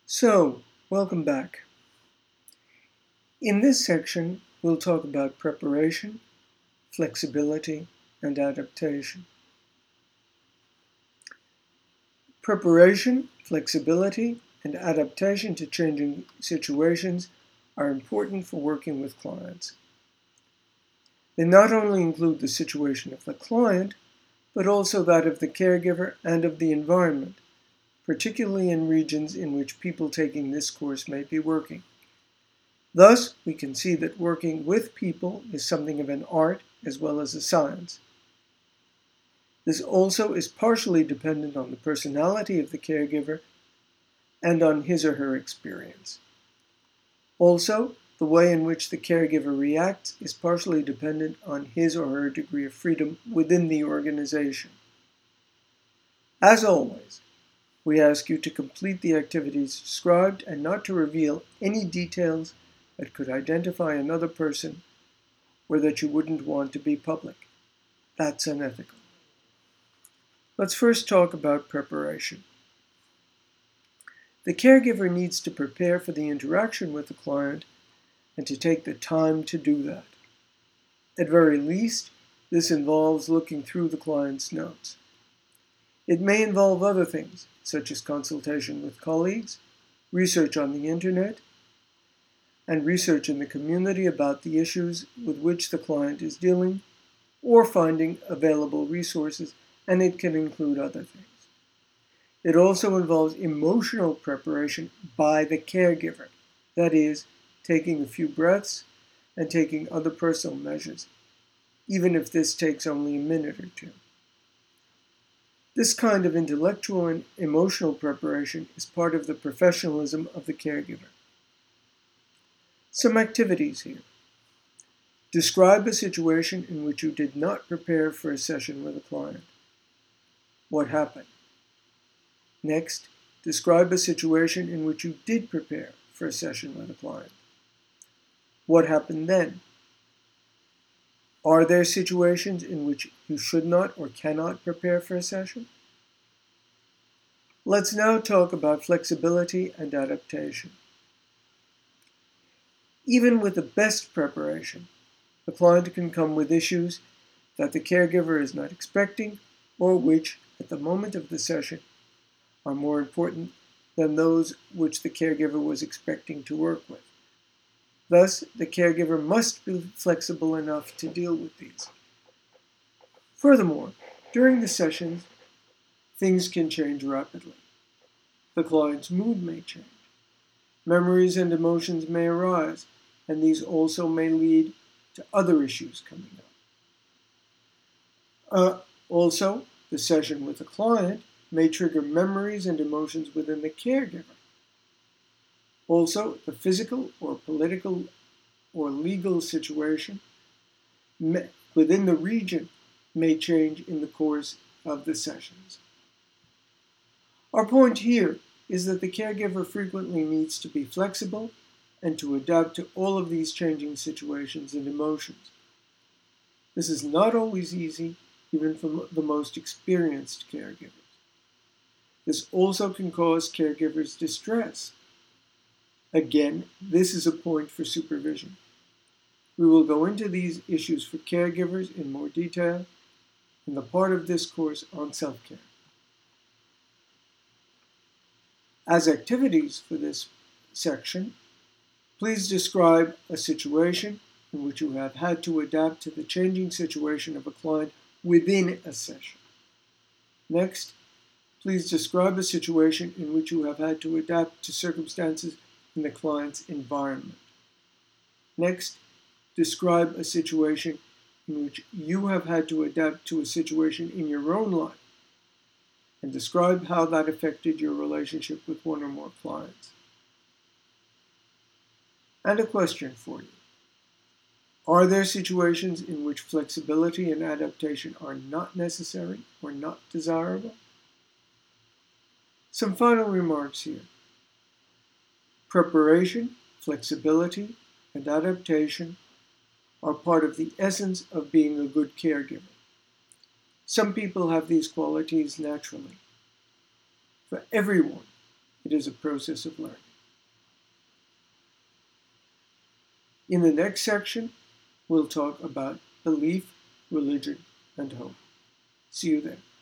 So, welcome back. In this section, we'll talk about preparation, flexibility, and adaptation. Preparation, flexibility, and adaptation to changing situations are important for working with clients. They not only include the situation of the client, but also that of the caregiver and of the environment, particularly in regions in which people taking this course may be working. Thus, we can see that working with people is something of an art as well as a science. This also is partially dependent on the personality of the caregiver and on his or her experience. Also, the way in which the caregiver reacts is partially dependent on his or her degree of freedom within the organization. As always, we ask you to complete the activities described and not to reveal any details that could identify another person or that you wouldn't want to be public. That's unethical. Let's first talk about preparation. The caregiver needs to prepare for the interaction with the client and to take the time to do that. At very least, this involves looking through the client's notes. It may involve other things, such as consultation with colleagues, research on the internet, and research in the community about the issues with which the client is dealing, or finding available resources, and it can include other things. It also involves emotional preparation by the caregiver, that is, taking a few breaths and taking other personal measures, even if this takes only a minute or two. This kind of intellectual and emotional preparation is part of the professionalism of the caregiver. Some activities here. Describe a situation in which you did not prepare for a session with a client. What happened? Next, describe a situation in which you did prepare for a session with a client. What happened then? Are there situations in which you should not or cannot prepare for a session? Let's now talk about flexibility and adaptation. Even with the best preparation, the client can come with issues that the caregiver is not expecting or which, at the moment of the session, are more important than those which the caregiver was expecting to work with. Thus, the caregiver must be flexible enough to deal with these. Furthermore, during the sessions, things can change rapidly. The client's mood may change. Memories and emotions may arise, and these also may lead to other issues coming up. Also, the session with the client may trigger memories and emotions within the caregiver. Also, the physical or political or legal situation within the region may change in the course of the sessions. Our point here is that the caregiver frequently needs to be flexible and to adapt to all of these changing situations and emotions. This is not always easy, even for the most experienced caregivers. This also can cause caregivers distress. Again, this is a point for supervision. We will go into these issues for caregivers in more detail in the part of this course on self-care. As activities for this section, please describe a situation in which you have had to adapt to the changing situation of a client within a session. Next, please describe a situation in which you have had to adapt to circumstances in the client's environment. Next, describe a situation in which you have had to adapt to a situation in your own life, and describe how that affected your relationship with one or more clients. And a question for you. Are there situations in which flexibility and adaptation are not necessary or not desirable? Some final remarks here. Preparation, flexibility, and adaptation are part of the essence of being a good caregiver. Some people have these qualities naturally. For everyone, It is a process of learning. In the next section, we'll talk about belief, religion, and hope. See you then.